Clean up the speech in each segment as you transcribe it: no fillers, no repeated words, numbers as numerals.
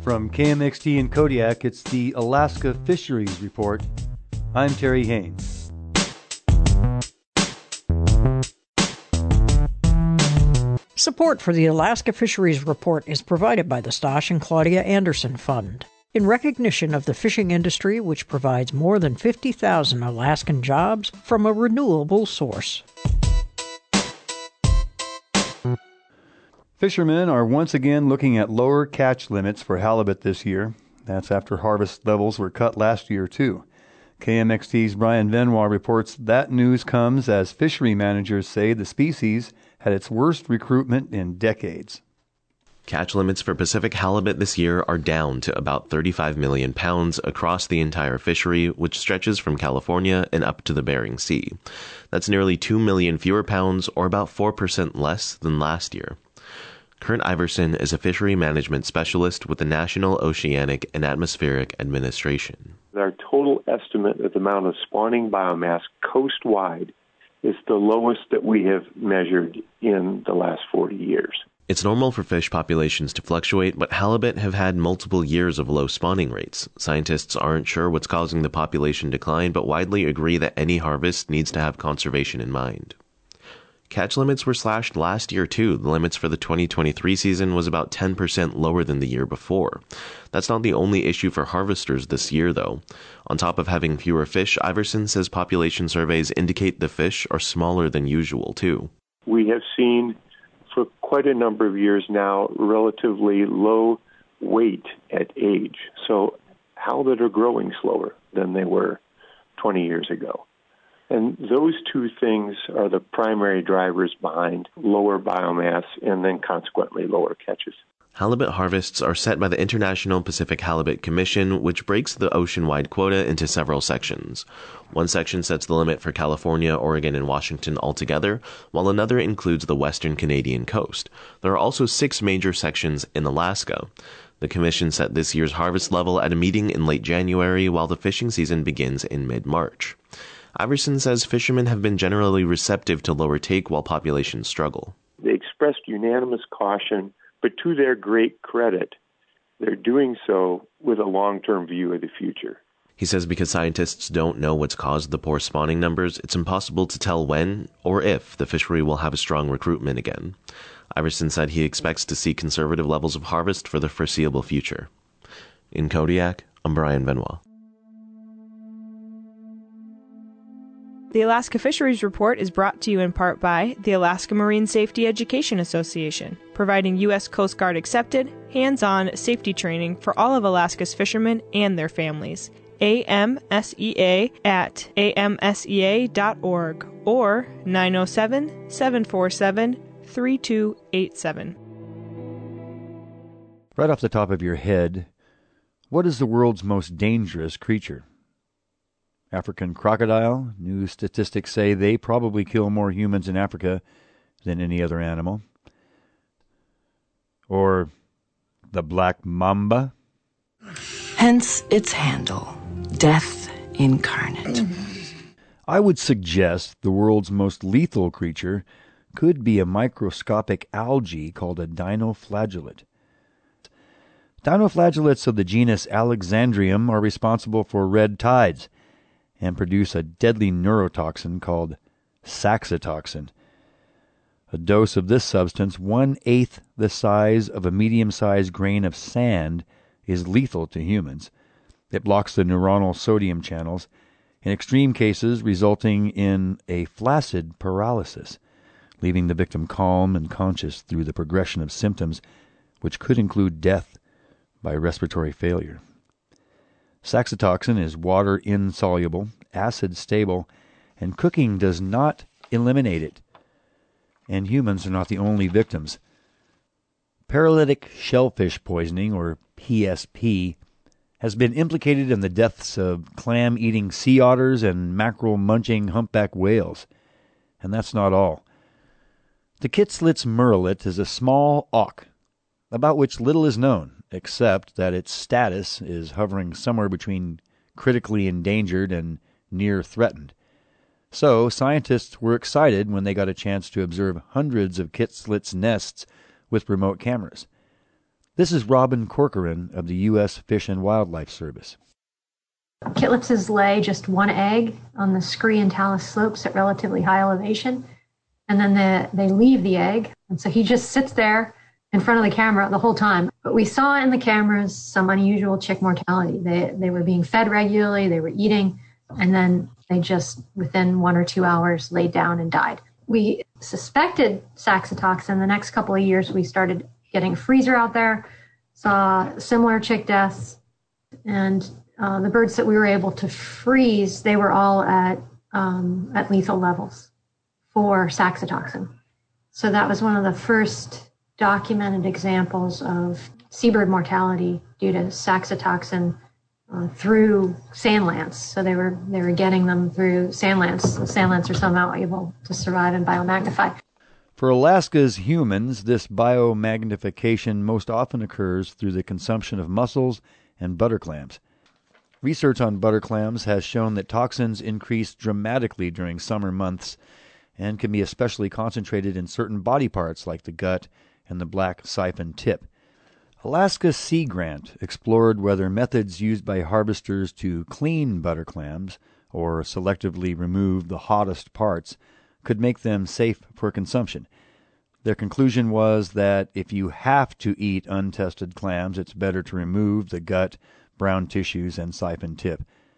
From KMXT in Kodiak, it's the Alaska Fisheries Report. I'm Terry Haynes. Support for the Alaska Fisheries Report is provided by the Stosh and Claudia Anderson Fund, in recognition of the fishing industry, which provides more than 50,000 Alaskan jobs from a renewable source. Fishermen are once again looking at lower catch limits for halibut this year. That's after harvest levels were cut last year, too. KMXT's Brian Venois reports that news comes as fishery managers say the species had its worst recruitment in decades. Catch limits for Pacific halibut this year are down to about 35 million pounds across the entire fishery, which stretches from California and up to the Bering Sea. That's nearly 2 million fewer pounds, or about 4% less than last year. Kurt Iverson is a fishery management specialist with the National Oceanic and Atmospheric Administration. Our total estimate of the amount of spawning biomass coast-wide is the lowest that we have measured in the last 40 years. It's normal for fish populations to fluctuate, but halibut have had multiple years of low spawning rates. Scientists aren't sure what's causing the population decline, but widely agree that any harvest needs to have conservation in mind. Catch limits were slashed last year, too. The limits for the 2023 season was about 10% lower than the year before. That's not the only issue for harvesters this year, though. On top of having fewer fish, Iverson says population surveys indicate the fish are smaller than usual, too. We have seen for quite a number of years now relatively low weight at age. So halibut are growing slower than they were 20 years ago. And those two things are the primary drivers behind lower biomass and then consequently lower catches. Halibut harvests are set by the International Pacific Halibut Commission, which breaks the ocean-wide quota into several sections. One section sets the limit for California, Oregon, and Washington altogether, while another includes the western Canadian coast. There are also 6 major sections in Alaska. The commission set this year's harvest level at a meeting in late January, while the fishing season begins in mid-March. Iverson says fishermen have been generally receptive to lower take while populations struggle. They expressed unanimous caution, but to their great credit, they're doing so with a long-term view of the future. He says because scientists don't know what's caused the poor spawning numbers, it's impossible to tell when or if the fishery will have a strong recruitment again. Iverson said he expects to see conservative levels of harvest for the foreseeable future. In Kodiak, I'm Brian Venois. The Alaska Fisheries Report is brought to you in part by the Alaska Marine Safety Education Association, providing U.S. Coast Guard accepted, hands-on safety training for all of Alaska's fishermen and their families. AMSEA at amsea.org or 907-747-3287. Right off the top of your head, what is the world's most dangerous creature? African crocodile. New statistics say they probably kill more humans in Africa than any other animal. Or the black mamba. Hence its handle, Death Incarnate. I would suggest the world's most lethal creature could be a microscopic algae called a dinoflagellate. Dinoflagellates of the genus Alexandrium are responsible for red tides and produce a deadly neurotoxin called saxitoxin. A dose of this substance, 1/8 the size of a medium-sized grain of sand, is lethal to humans. It blocks the neuronal sodium channels, in extreme cases resulting in a flaccid paralysis, leaving the victim calm and conscious through the progression of symptoms, which could include death by respiratory failure. Saxitoxin is water-insoluble, acid-stable, and cooking does not eliminate it. And humans are not the only victims. Paralytic shellfish poisoning, or PSP, has been implicated in the deaths of clam-eating sea otters and mackerel-munching humpback whales. And that's not all. The Kitslitz murrelet is a small auk, about which little is known, except that its status is hovering somewhere between critically endangered and near threatened. So, scientists were excited when they got a chance to observe hundreds of Kitslitz nests with remote cameras. This is Robin Corcoran of the U.S. Fish and Wildlife Service. Kitlipses lay just one egg on the scree and talus slopes at relatively high elevation, and then they leave the egg. And so he just sits there in front of the camera the whole time. But we saw in the cameras some unusual chick mortality. They were being fed regularly, they were eating, and then they just, within 1 or 2 hours, laid down and died. We suspected saxitoxin. The next couple of years, we started getting a freezer out there, saw similar chick deaths, and the birds that we were able to freeze, they were all at lethal levels for saxitoxin. So that was one of the first documented examples of seabird mortality due to saxitoxin through sand lance. So they were getting them through sand lance. The sand lance are somehow able to survive and biomagnify. For Alaska's humans, this biomagnification most often occurs through the consumption of mussels and butterclams. Research on butterclams has shown that toxins increase dramatically during summer months and can be especially concentrated in certain body parts like the gut and the black siphon tip. Alaska Sea Grant explored whether methods used by harvesters to clean butterclams or selectively remove the hottest parts could make them safe for consumption. Their conclusion was that if you have to eat untested clams, it's better to remove the gut, brown tissues, and siphon tip.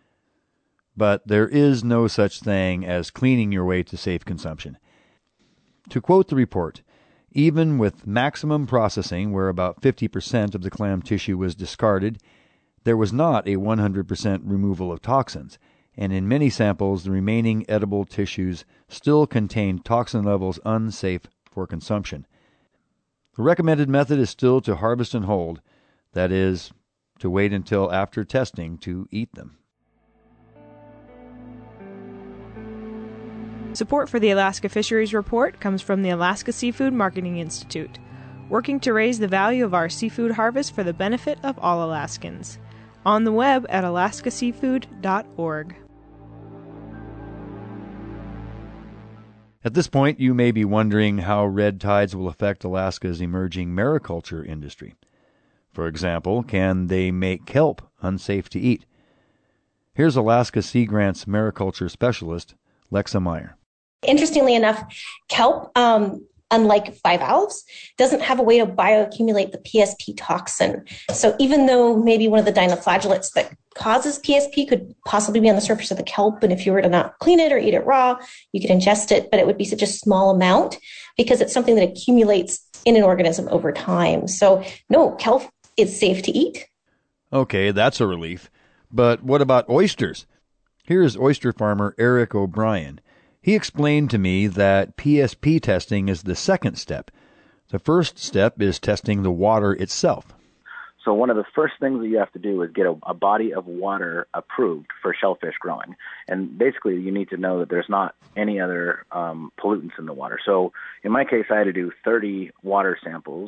But there is no such thing as cleaning your way to safe consumption. To quote the report, even with maximum processing, where about 50% of the clam tissue was discarded, there was not a 100% removal of toxins, and in many samples the remaining edible tissues still contained toxin levels unsafe for consumption. The recommended method is still to harvest and hold, that is, to wait until after testing to eat them. Support for the Alaska Fisheries Report comes from the Alaska Seafood Marketing Institute, working to raise the value of our seafood harvest for the benefit of all Alaskans. On the web at alaskaseafood.org. At this point, you may be wondering how red tides will affect Alaska's emerging mariculture industry. For example, can they make kelp unsafe to eat? Here's Alaska Sea Grant's mariculture specialist, Lexa Meyer. Interestingly enough, kelp, unlike bivalves, doesn't have a way to bioaccumulate the PSP toxin. So even though maybe one of the dinoflagellates that causes PSP could possibly be on the surface of the kelp, and if you were to not clean it or eat it raw, you could ingest it, but it would be such a small amount because it's something that accumulates in an organism over time. So no, kelp is safe to eat. Okay, that's a relief. But what about oysters? Here's oyster farmer Eric O'Brien. He explained to me that PSP testing is the second step. The first step is testing the water itself. So one of the first things that you have to do is get a body of water approved for shellfish growing. And basically you need to know that there's not any other pollutants in the water. So in my case, I had to do 30 water samples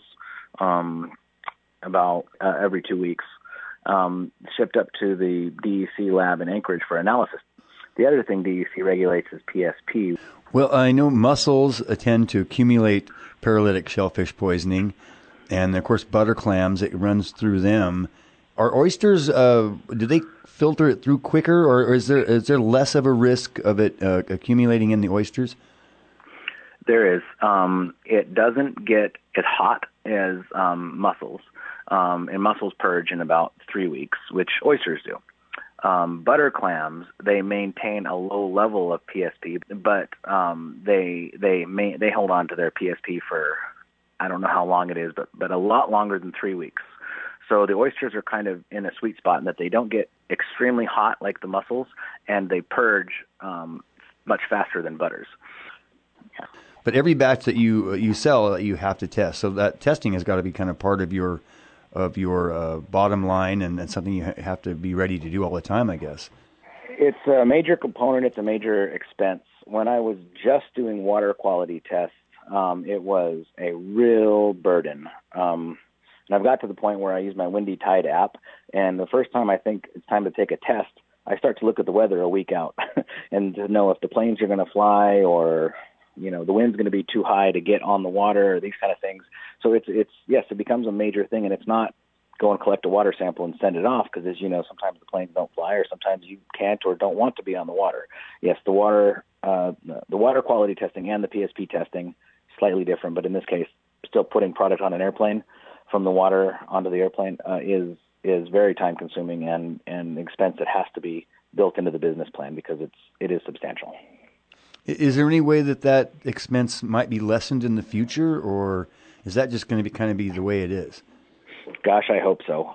about every 2 weeks, shipped up to the DEC lab in Anchorage for analysis. The other thing DEC regulates is PSP. Well, I know mussels tend to accumulate paralytic shellfish poisoning, and of course butterclams, it runs through them. Are oysters, do they filter it through quicker, or is there less of a risk of it accumulating in the oysters? There is. It doesn't get as hot as mussels, and mussels purge in about 3 weeks, which oysters do. Butterclams, they maintain a low level of PSP, but they hold on to their PSP for, I don't know how long it is, but a lot longer than 3 weeks. So the oysters are kind of in a sweet spot in that they don't get extremely hot like the mussels, and they purge much faster than butters. Yeah. But every batch that you sell, you have to test. So that testing has got to be kind of part of your bottom line and something you have to be ready to do all the time, I guess. It's a major component. It's a major expense. When I was just doing water quality tests, it was a real burden. And I've got to the point where I use my Windy Tide app, and the first time I think it's time to take a test, I start to look at the weather a week out and to know if the planes are going to fly or the wind's going to be too high to get on the water, or these kind of things. So it's yes, it becomes a major thing, and it's not go and collect a water sample and send it off, because as you know, sometimes the planes don't fly, or sometimes you can't or don't want to be on the water. Yes, the water quality testing and the PSP testing, slightly different, but in this case, still putting product on an airplane from the water onto the airplane is very time consuming and an expense that has to be built into the business plan, because it is substantial. Is there any way that expense might be lessened in the future, or is that just going to kind of be the way it is? Gosh, I hope so.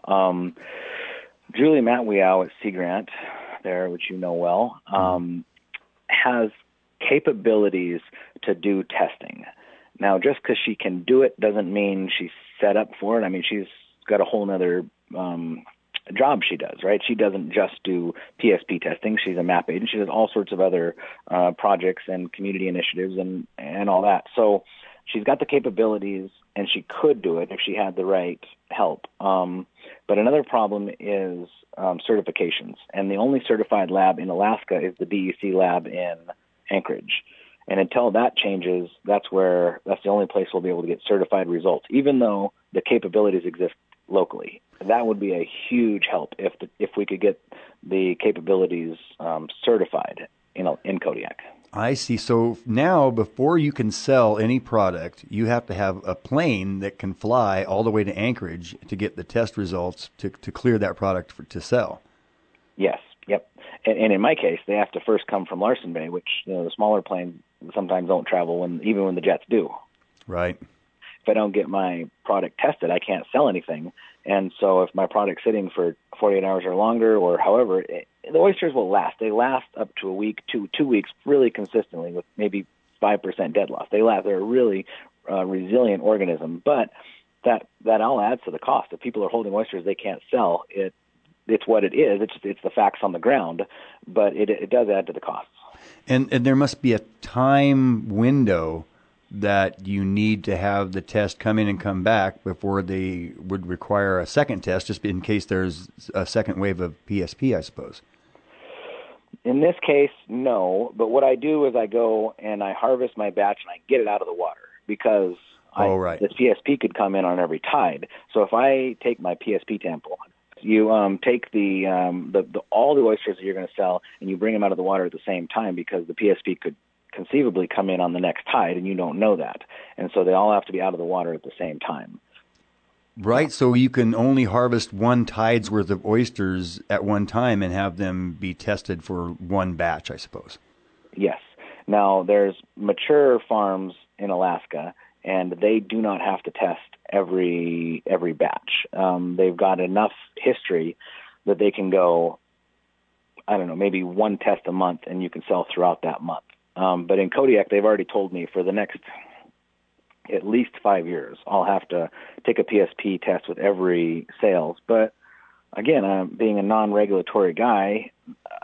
Julie Matwiow at Sea Grant, there, which you know well, has capabilities to do testing. Now, just because she can do it doesn't mean she's set up for it. I mean, she's got a whole other job she does, right? She doesn't just do PSP testing. She's a map agent. She does all sorts of other projects and community initiatives and all that. So she's got the capabilities, and she could do it if she had the right help. But another problem is certifications. And the only certified lab in Alaska is the DEC lab in Anchorage. And until that changes, that's the only place we'll be able to get certified results, even though the capabilities exist locally. That would be a huge help if we could get the capabilities certified in Kodiak. I see. So now, before you can sell any product, you have to have a plane that can fly all the way to Anchorage to get the test results to clear that product to sell. Yes. Yep. And in my case, they have to first come from Larsen Bay, which the smaller planes sometimes don't travel even when the jets do. Right. If I don't get my product tested, I can't sell anything. And so if my product's sitting for 48 hours or longer, or however, the oysters will last. They last up to a week, 2 weeks, really consistently, with maybe 5% dead loss. They're a really resilient organism, but that all adds to the cost. If people are holding oysters they can't sell, it's what it is. It's the facts on the ground, but it does add to the costs. And there must be a time window that you need to have the test come in and come back before they would require a second test, just in case there's a second wave of PSP, I suppose. In this case, no. But what I do is I go and I harvest my batch and I get it out of the water, because this PSP could come in on every tide. So if I take my PSP sample, you take all the oysters that you're going to sell and you bring them out of the water at the same time, because the PSP could conceivably come in on the next tide, and you don't know that. And so they all have to be out of the water at the same time. Right, so you can only harvest one tide's worth of oysters at one time and have them be tested for one batch, I suppose. Yes. Now, there's mature farms in Alaska, and they do not have to test every batch. They've got enough history that they can go, I don't know, maybe one test a month, and you can sell throughout that month. But in Kodiak, they've already told me for the next at least 5 years, I'll have to take a PSP test with every sales. But again, being a non-regulatory guy,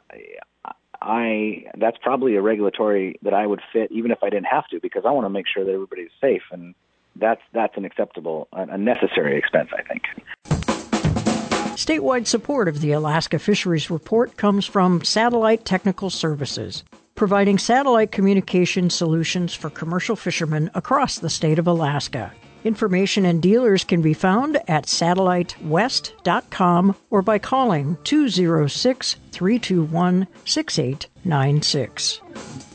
that's probably a regulatory that I would fit even if I didn't have to, because I want to make sure that everybody's safe, and that's an acceptable, a necessary expense, I think. Statewide support of the Alaska Fisheries Report comes from Satellite Technical Services, providing satellite communication solutions for commercial fishermen across the state of Alaska. Information and dealers can be found at satellitewest.com or by calling 206-321-6896.